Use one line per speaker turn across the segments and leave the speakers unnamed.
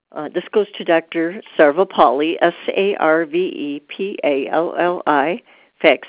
This goes to Dr. Sarvepalli, Sarvepalli, fax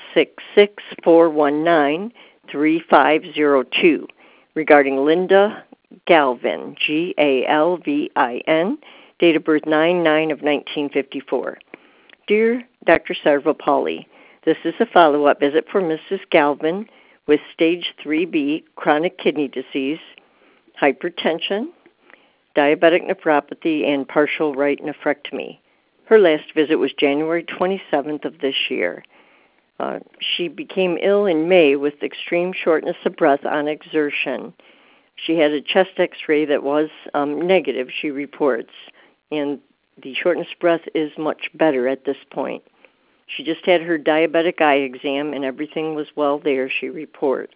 866-419-3502, regarding Linda Galvin, Galvin, date of birth 9/9 of 1954. Dear Dr. Sarvepalli, this is a follow-up visit for Mrs. Galvin with stage 3B chronic kidney disease, hypertension, diabetic nephropathy, and partial right nephrectomy. Her last visit was January 27th of this year. She became ill in May with extreme shortness of breath on exertion. She had a chest x-ray that was negative, she reports, and the shortness of breath is much better at this point. She just had her diabetic eye exam, and everything was well there, she reports.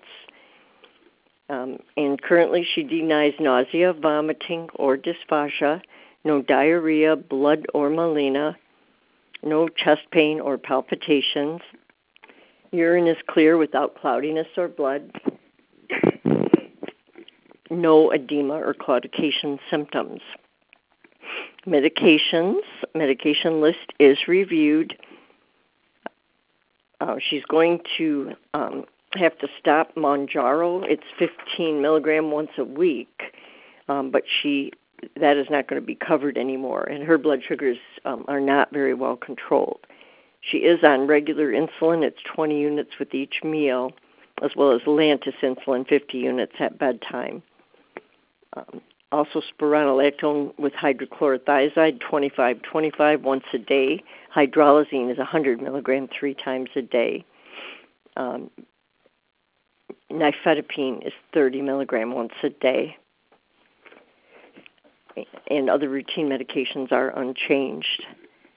And currently she denies nausea, vomiting, or dysphagia, no diarrhea, blood or melena, no chest pain or palpitations. Urine is clear without cloudiness or blood. No edema or claudication symptoms. Medication list is reviewed. She's going to have to stop Mounjaro. It's 15 milligram once a week, but that is not going to be covered anymore, and her blood sugars are not very well controlled. She is on regular insulin. It's 20 units with each meal, as well as Lantus insulin, 50 units at bedtime. Also spironolactone with hydrochlorothiazide, 25-25 once a day. Hydralazine is 100 milligram 3 times a day. Nifedipine is 30 milligram once a day. And other routine medications are unchanged.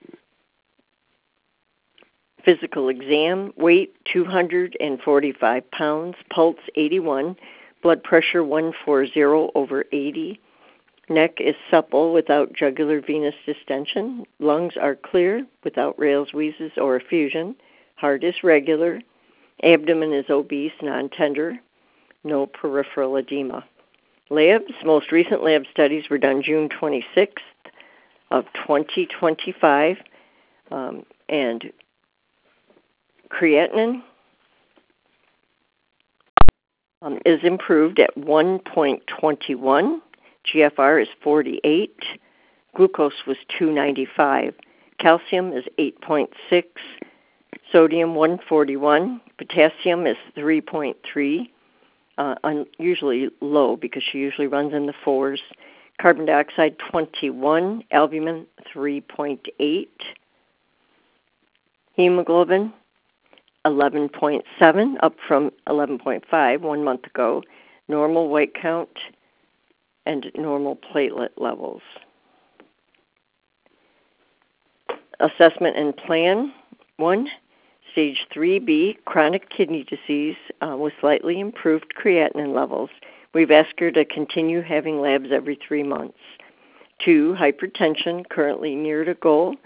Physical exam, weight 245 pounds, pulse 81, blood pressure 140/80. Neck is supple without jugular venous distension. Lungs are clear without rales, wheezes, or effusion. Heart is regular. Abdomen is obese, non-tender. No peripheral edema. Labs, most recent lab studies were done June 26th of 2025. And creatinine is improved at 1.21. GFR is 48. Glucose was 295. Calcium is 8.6. Sodium 141. Potassium is 3.3. Unusually low because she usually runs in the 4s. Carbon dioxide 21. Albumin 3.8. Hemoglobin 11.7, up from 11.5 1 month ago. Normal white count and normal platelet levels. Assessment and plan. 1, stage 3B, chronic kidney disease with slightly improved creatinine levels. We've asked her to continue having labs every 3 months. 2, hypertension, currently near to goal.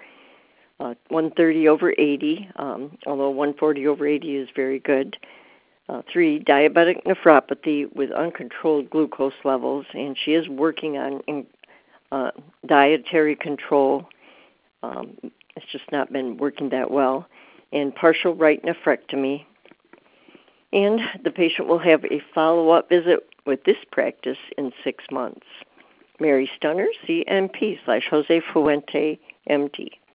130/80, although 140/80 is very good. 3, diabetic nephropathy with uncontrolled glucose levels, and she is working on dietary control. It's just not been working that well. And partial right nephrectomy. And the patient will have a follow-up visit with this practice in 6 months. Mary Stunner, CMP /Jose Fuente, MD.